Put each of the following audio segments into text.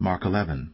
Mark 11.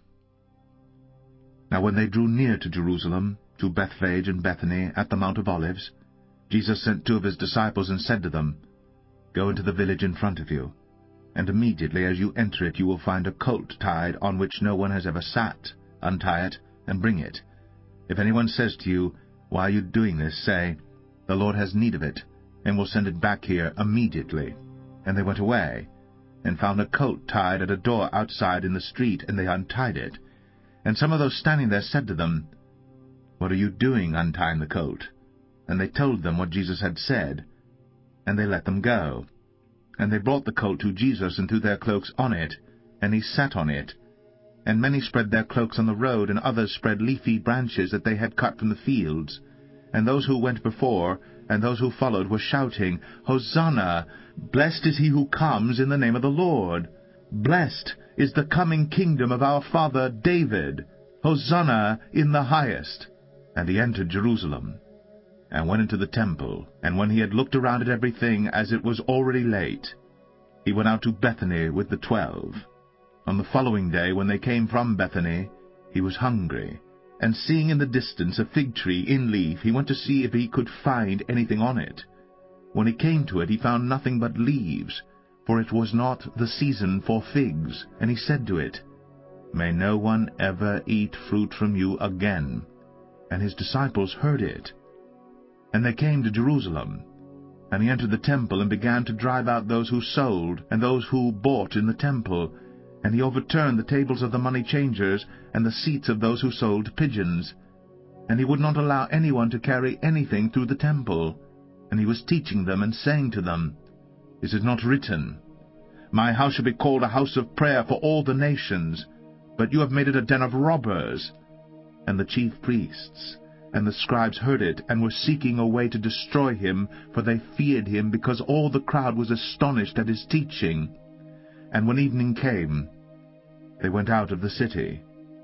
Now when they drew near to Jerusalem, to Bethphage and Bethany, at the Mount of Olives, Jesus sent 2 of his disciples and said to them, Go into the village in front of you, and immediately as you enter it you will find a colt tied on which no one has ever sat. Untie it, and bring it. If anyone says to you, Why are you doing this? Say, The Lord has need of it, and will send it back here immediately. And they went away, and found a colt tied at a door outside in the street, and they untied it. And some of those standing there said to them, What are you doing untying the colt? And they told them what Jesus had said, and they let them go. And they brought the colt to Jesus, and threw their cloaks on it, and he sat on it. And many spread their cloaks on the road, and others spread leafy branches that they had cut from the fields. And those who went before, and those who followed, were shouting, Hosanna! Blessed is he who comes in the name of the Lord! Blessed is the coming kingdom of our father David! Hosanna in the highest! And he entered Jerusalem, and went into the temple. And when he had looked around at everything, as it was already late, he went out to Bethany with the 12. On the following day, when they came from Bethany, he was hungry. And seeing in the distance a fig tree in leaf, he went to see if he could find anything on it. When he came to it, he found nothing but leaves, for it was not the season for figs. And he said to it, May no one ever eat fruit from you again. And his disciples heard it. And they came to Jerusalem. And he entered the temple, and began to drive out those who sold, and those who bought in the temple. And he overturned the tables of the money changers, and the seats of those who sold pigeons. And he would not allow anyone to carry anything through the temple. And he was teaching them, and saying to them, Is it not written, My house shall be called a house of prayer for all the nations, but you have made it a den of robbers? And the chief priests and the scribes heard it, and were seeking a way to destroy him, for they feared him, because all the crowd was astonished at his teaching. And when evening came, they went out of the city.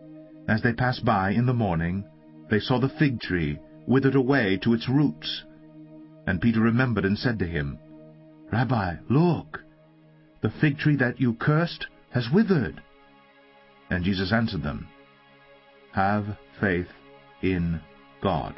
As they passed by in the morning, they saw the fig tree withered away to its roots. And Peter remembered and said to him, Rabbi, look, the fig tree that you cursed has withered. And Jesus answered them, Have faith in God.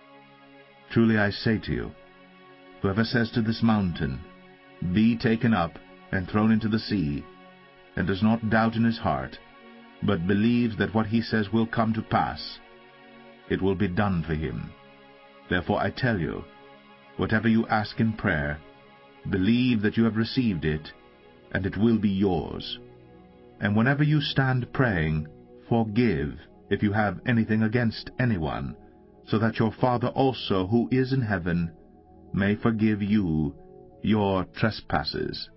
Truly I say to you, whoever says to this mountain, Be taken up and thrown into the sea, and does not doubt in his heart, but believes that what he says will come to pass, it will be done for him. Therefore I tell you, whatever you ask in prayer, believe that you have received it, and it will be yours. And whenever you stand praying, forgive if you have anything against anyone, so that your Father also, who is in heaven, may forgive you your trespasses.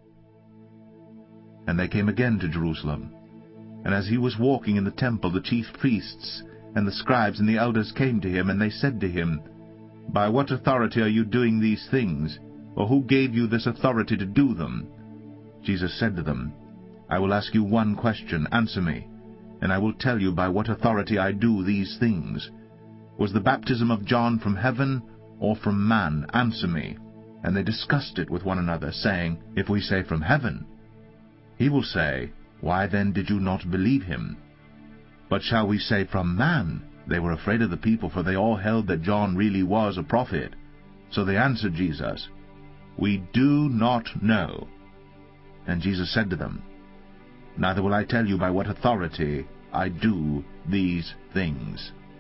And they came again to Jerusalem. And as he was walking in the temple, the chief priests and the scribes and the elders came to him, and they said to him, By what authority are you doing these things? Or who gave you this authority to do them? Jesus said to them, I will ask you one question. Answer me, and I will tell you by what authority I do these things. Was the baptism of John from heaven or from man? Answer me. And they discussed it with one another, saying, If we say from heaven, he will say, Why then did you not believe him? But shall we say from man? They were afraid of the people, for they all held that John really was a prophet. So they answered Jesus, We do not know. And Jesus said to them, Neither will I tell you by what authority I do these things.